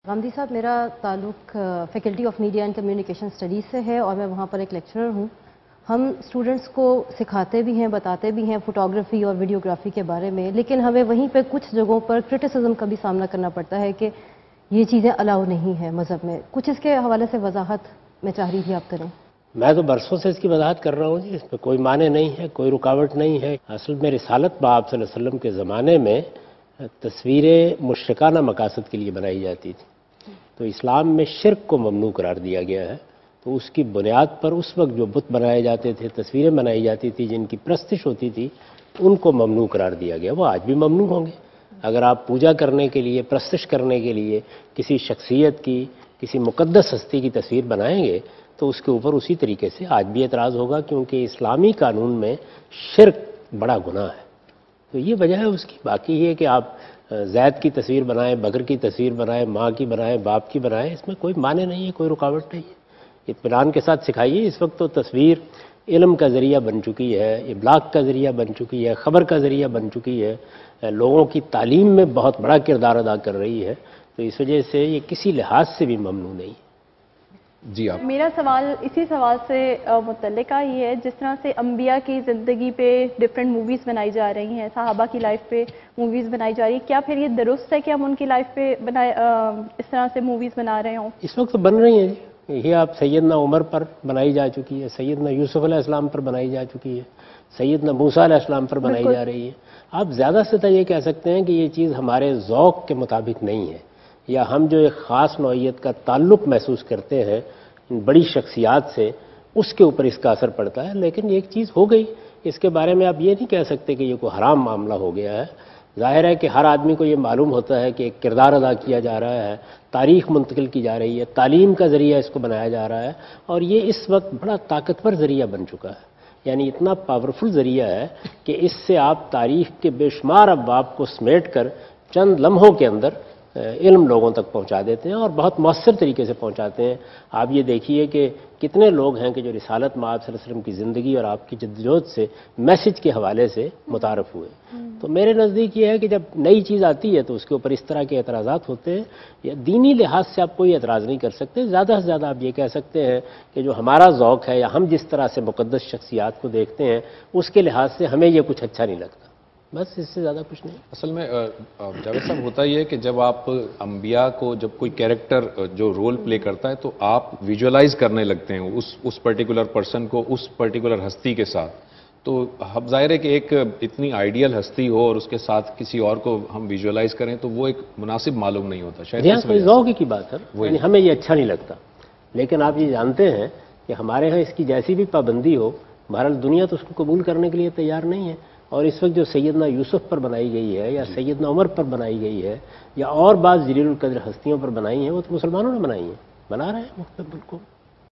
غامدی صاحب، میرا تعلق faculty of media and communication studies سے ہے اور میں وہاں پر ایک لیکچرر ہوں۔ ہم اسٹوڈنٹس کو سکھاتے بھی ہیں، بتاتے بھی ہیں فوٹوگرافی اور ویڈیوگرافی کے بارے میں، لیکن ہمیں وہیں پہ کچھ جگہوں پر کرٹیسزم کا بھی سامنا کرنا پڑتا ہے کہ یہ چیزیں الاؤ نہیں ہیں مذہب میں۔ کچھ اس کے حوالے سے وضاحت میں چاہ رہی تھی آپ کریں۔ میں تو برسوں سے اس کی وضاحت کر رہا ہوں جی، اس میں کوئی معنی نہیں ہے، کوئی رکاوٹ نہیں ہے۔ اصل میں رسالت بآب صلی اللہ علیہ وسلم کے زمانے میں تصویریں مشرکانہ مقاصد کے لیے بنائی جاتی تھی، تو اسلام میں شرک کو ممنوع قرار دیا گیا ہے۔ تو اس کی بنیاد پر اس وقت جو بت بنائے جاتے تھے، تصویریں بنائی جاتی تھی جن کی پرستش ہوتی تھی، ان کو ممنوع قرار دیا گیا۔ وہ آج بھی ممنوع ہوں گے۔ اگر آپ پوجا کرنے کے لیے، پرستش کرنے کے لیے کسی شخصیت کی، کسی مقدس ہستی کی تصویر بنائیں گے تو اس کے اوپر اسی طریقے سے آج بھی اعتراض ہوگا، کیونکہ اسلامی قانون میں شرک بڑا گناہ ہے۔ تو یہ وجہ ہے اس کی۔ باقی یہ کہ آپ زید کی تصویر بنائیں، بکر کی تصویر بنائیں، ماں کی بنائیں، باپ کی بنائیں، اس میں کوئی معنی نہیں ہے، کوئی رکاوٹ نہیں ہے۔ اطمینان کے ساتھ سکھائیے۔ اس وقت تو تصویر علم کا ذریعہ بن چکی ہے، ابلاغ کا ذریعہ بن چکی ہے، خبر کا ذریعہ بن چکی ہے، لوگوں کی تعلیم میں بہت بڑا کردار ادا کر رہی ہے۔ تو اس وجہ سے یہ کسی لحاظ سے بھی ممنوع نہیں ہے۔ جی آپ۔ میرا سوال اسی سوال سے متعلقہ یہ ہے، جس طرح سے انبیاء کی زندگی پہ ڈفرینٹ موویز بنائی جا رہی ہیں، صحابہ کی لائف پہ موویز بنائی جا رہی ہیں، کیا پھر یہ درست ہے کہ ہم ان کی لائف پہ اس طرح سے موویز بنا رہے ہوں؟ اس وقت تو بن رہی ہیں جی۔ یہ آپ سیدنا عمر پر بنائی جا چکی ہے، سیدنا یوسف علیہ السلام پر بنائی جا چکی ہے، سیدنا موسیٰ علیہ السلام پر بنائی جا رہی ہے۔ آپ زیادہ سے زیادہ یہ کہہ سکتے ہیں کہ یہ چیز ہمارے ذوق کے مطابق نہیں ہے، یا ہم جو ایک خاص نوعیت کا تعلق محسوس کرتے ہیں ان بڑی شخصیات سے، اس کے اوپر اس کا اثر پڑتا ہے۔ لیکن ایک چیز ہو گئی، اس کے بارے میں آپ یہ نہیں کہہ سکتے کہ یہ کوئی حرام معاملہ ہو گیا ہے۔ ظاہر ہے کہ ہر آدمی کو یہ معلوم ہوتا ہے کہ ایک کردار ادا کیا جا رہا ہے، تاریخ منتقل کی جا رہی ہے، تعلیم کا ذریعہ اس کو بنایا جا رہا ہے، اور یہ اس وقت بڑا طاقتور ذریعہ بن چکا ہے۔ یعنی اتنا پاورفل ذریعہ ہے کہ اس سے آپ تاریخ کے بے شمار ابواب کو سمیٹ کر چند لمحوں کے اندر علم لوگوں تک پہنچا دیتے ہیں، اور بہت مؤثر طریقے سے پہنچاتے ہیں۔ آپ یہ دیکھیے کہ کتنے لوگ ہیں کہ جو رسالت مآب صلی اللہ علیہ وسلم کی زندگی اور آپ کی جدوجہد سے میسج کے حوالے سے متعارف ہوئے۔ تو میرے نزدیک یہ ہے کہ جب نئی چیز آتی ہے تو اس کے اوپر اس طرح کے اعتراضات ہوتے ہیں۔ یا دینی لحاظ سے آپ کوئی اعتراض نہیں کر سکتے، زیادہ سے زیادہ آپ یہ کہہ سکتے ہیں کہ جو ہمارا ذوق ہے، یا ہم جس طرح سے مقدس شخصیات کو دیکھتے ہیں اس کے لحاظ سے ہمیں یہ کچھ اچھا نہیں لگتا، بس اس سے زیادہ کچھ نہیں۔ اصل میں جاوید صاحب ہوتا یہ ہے کہ جب آپ انبیاء کو، جب کوئی کیریکٹر جو رول پلے کرتا ہے تو آپ ویژولائز کرنے لگتے ہیں اس پرٹیکولر پرسن کو، اس پرٹیکولر ہستی کے ساتھ۔ تو اب ظاہر ہے کہ ایک اتنی آئیڈیل ہستی ہو اور اس کے ساتھ کسی اور کو ہم ویژولائز کریں تو وہ ایک مناسب معلوم نہیں ہوتا شاید۔ یہاں کوئی ذوق کی بات ہے، یعنی ہمیں یہ اچھا نہیں لگتا، لیکن آپ یہ جانتے ہیں کہ ہمارے ہاں اس کی جیسی بھی پابندی ہو، بہرحال دنیا تو اس کو قبول کرنے کے لیے تیار نہیں ہے۔ اور اس وقت جو سیدنا یوسف پر بنائی گئی ہے، یا سیدنا عمر پر بنائی گئی ہے، یا اور بعض جلیل القدر ہستیوں پر بنائی ہیں، وہ تو مسلمانوں نے بنائی ہیں، بنا رہے ہیں مختلف ملکوں۔